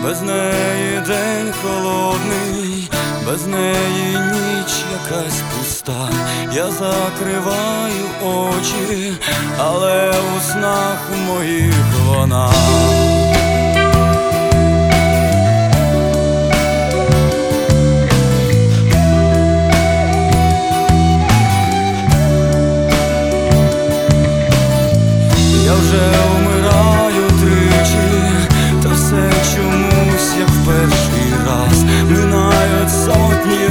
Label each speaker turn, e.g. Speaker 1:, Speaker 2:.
Speaker 1: без неї день холодний, без неї ніч якась пуста. Я закриваю очі, але у снах моїх вона. Я вже вмираю тричі, та все чомусь, як в перший раз. Минають сотні